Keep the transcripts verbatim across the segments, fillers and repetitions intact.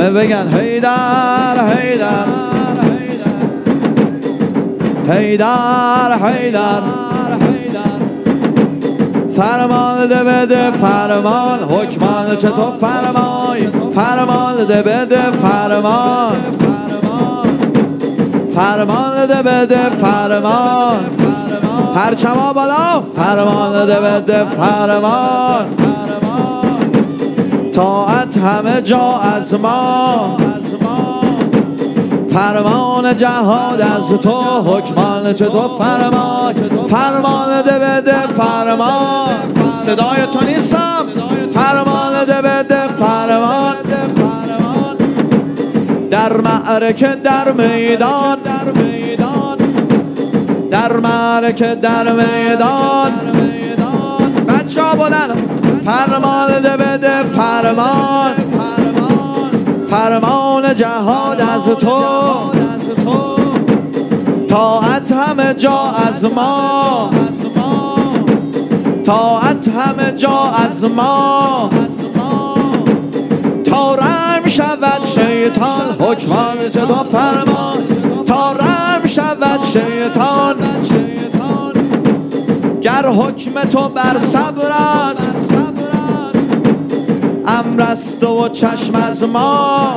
همه بگن حیدر حیدر حیدر حیدر فرمان ده بده فرمان حکمان چطور فرمای فرمان ده بده فرمان فرمان ده بده فرمان پرچما بالا فرمان ده بده فرمان طاعت همه جا از ما فرمان جهاد از تو حکمان چطور فرمان فرمان ده بده فرمان صدای تو نیستم فرمان ده بده فرمان در معرکه در میدان در معرکه در میدان بچه ها بلند فرمان ده بده فرمان فرمان جهاد از تو طاعت همه جا از ما طاعت همه جا از ما تا رم شود شیطان حکمان چطور فرمان تا رم شود شیطان گر حکم تو بر صبر است امر است و چشم از ما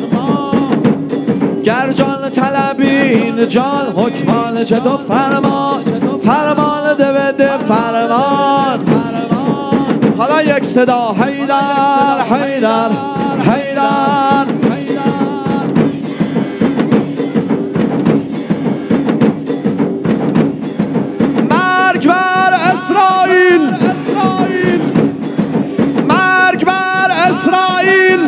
گر جان طلبی این جان حکمان چطور فرمان فرمان ده بده فرمان حالا یک صدا حیدر حیدر حیدر مرگ بر اسرائیل مرگ بر اسرائیل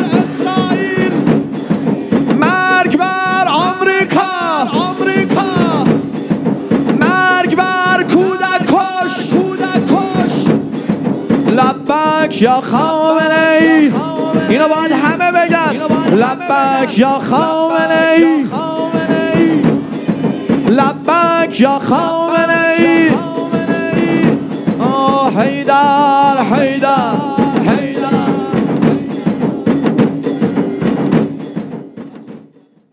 مرگ بر آمریکا مرگ بر کودک کش لبک یا خامنه‌ای اینو باید همه بگن لبک یا خامنه‌ای لبک یا خامنه‌ای